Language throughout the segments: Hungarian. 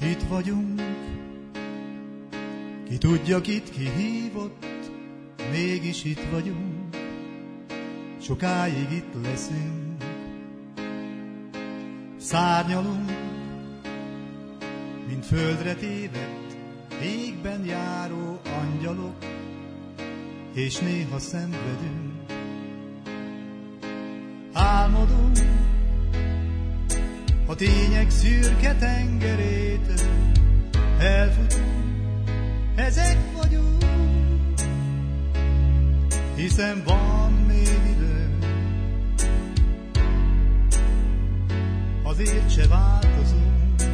Itt vagyunk, ki tudja, kit kihívott, mégis itt vagyunk, sokáig itt leszünk. Szárnyalunk, mint földre tévedt, égben járó angyalok, és néha szenvedünk. Álmodunk a tények szürke tengerét, elfutunk, ezek vagyunk, hiszen van még idő, azért se változunk.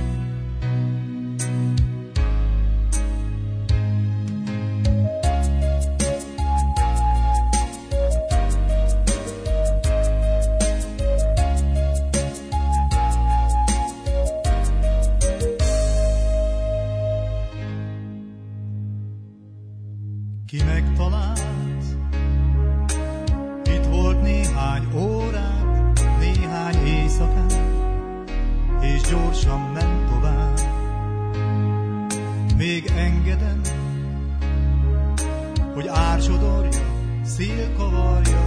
Ki megtalált, itt volt néhány órát, néhány éjszakát, és gyorsan ment tovább. Még engedem, hogy ársodorja, szél kavarja